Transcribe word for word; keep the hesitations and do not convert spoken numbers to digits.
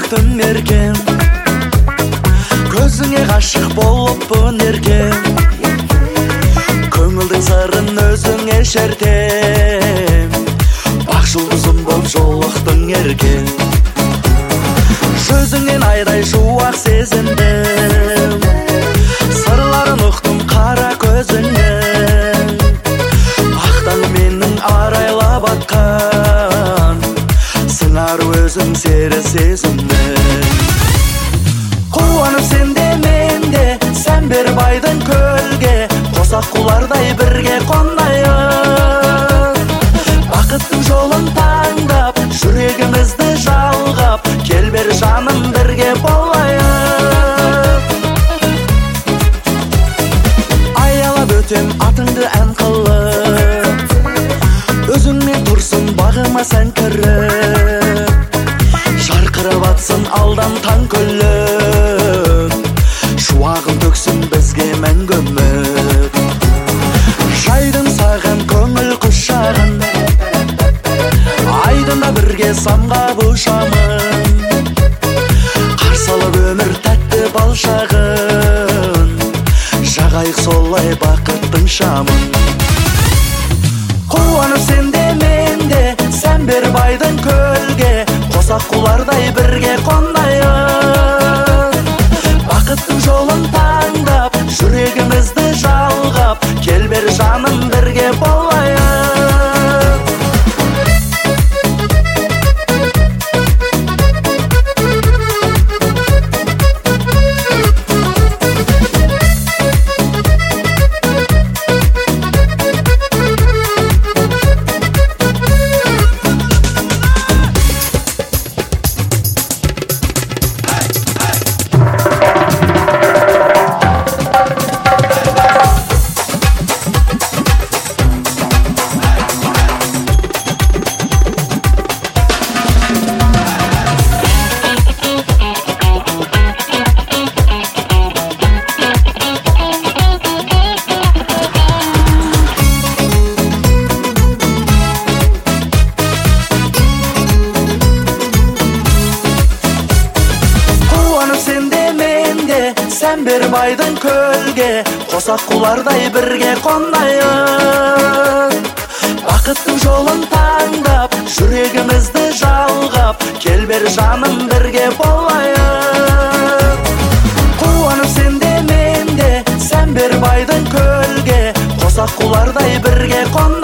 жолықтың еркем, көзіңе ғашық болыппын еркем, көңілдің сырын өзіңе шертем, бақ жұлдызым боп жолықтың еркем, жүзіңнен айдай шуақ сезіндім, сырларын ұқтым қара көзіңнен, ақтан менің арайлап атқан сыңар өзің сері сезімнен. Қуанып сенде менде, сән бер байдың көлге, қосақ құлардай бірге қонайық. Бақыттың жолын таңдап, жүрегімізді жалғап, кел бер жаным бірге болайық. Аялап өтем атыңды ән қылып, өзіңмен тұрсын бағыма сән кіріп, жарқырап атсын алдан таң күліп, шуағын төксін бізге мәңгі үміт. Жайдым саған көңіл құшағын, айдында бірге самғап ұшамын, қарсы алып өмір тәтті бал шағын, жағайық солай бақыттың шамын. Қуанып сенде менде, сән бер байдың көлге, қосақ құлардай бірге қонайық. Бақыттың жолын таңдап, жүрегімізді жалғап, кел бер жаным бірге болайық. Сән бер байдың көлге, қосақ құлардай бірге қонайық. Бақыттың жолын таңдап, жүрегімізді жалғап, кел бер жаным бірге болайық. Қуанып сенде менде, сән бер байдың көлге, қосақ құлардай бірге қонайық.